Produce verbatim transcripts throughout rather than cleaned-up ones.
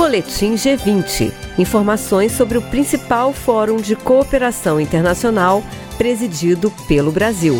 Boletim G vinte. Informações sobre o principal fórum de cooperação internacional presidido pelo Brasil.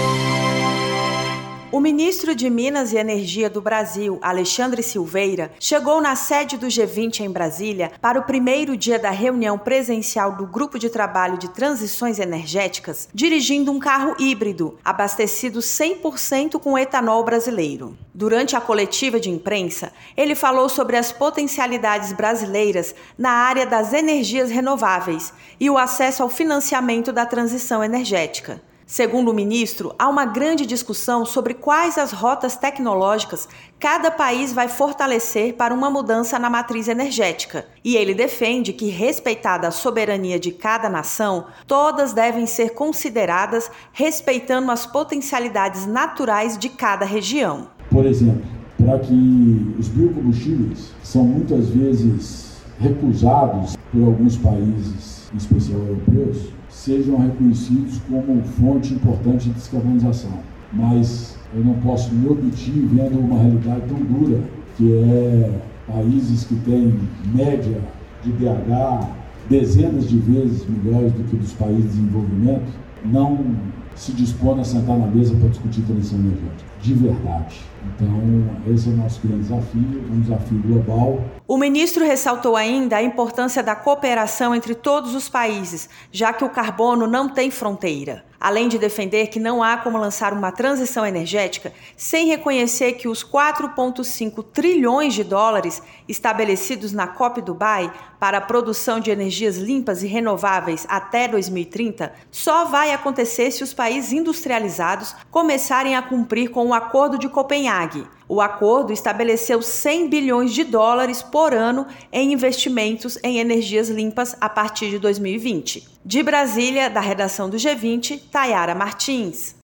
O ministro de Minas e Energia do Brasil, Alexandre Silveira, chegou na sede do G vinte em Brasília para o primeiro dia da reunião presencial do Grupo de Trabalho de Transições Energéticas, dirigindo um carro híbrido, abastecido cem por cento com etanol brasileiro. Durante a coletiva de imprensa, ele falou sobre as potencialidades brasileiras na área das energias renováveis e o acesso ao financiamento da transição energética. Segundo o ministro, há uma grande discussão sobre quais as rotas tecnológicas cada país vai fortalecer para uma mudança na matriz energética. E ele defende que, respeitada a soberania de cada nação, todas devem ser consideradas respeitando as potencialidades naturais de cada região. Por exemplo, para que os biocombustíveis são muitas vezes recusados por alguns países, em especial europeus, sejam reconhecidos como fonte importante de descarbonização. Mas eu não posso me omitir vendo uma realidade tão dura, que é países que têm média de D H dezenas de vezes melhores do que dos países de desenvolvimento, não se dispõem a sentar na mesa para discutir transição energética, de verdade. Então, esse é o nosso grande desafio, um desafio global. O ministro ressaltou ainda a importância da cooperação entre todos os países, já que o carbono não tem fronteira. Além de defender que não há como lançar uma transição energética sem reconhecer que os quatro vírgula cinco trilhões de dólares estabelecidos na COP Dubai para a produção de energias limpas e renováveis até dois mil e trinta só vai acontecer se os países industrializados começarem a cumprir com o Acordo de Copenhague. O acordo estabeleceu cem bilhões de dólares por ano em investimentos em energias limpas a partir de dois mil e vinte. De Brasília, da redação do G vinte, Tayara Martins.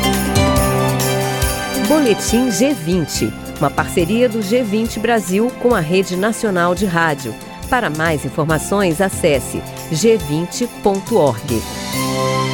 Boletim G vinte, uma parceria do G vinte Brasil com a Rede Nacional de Rádio. Para mais informações, acesse g vinte ponto org.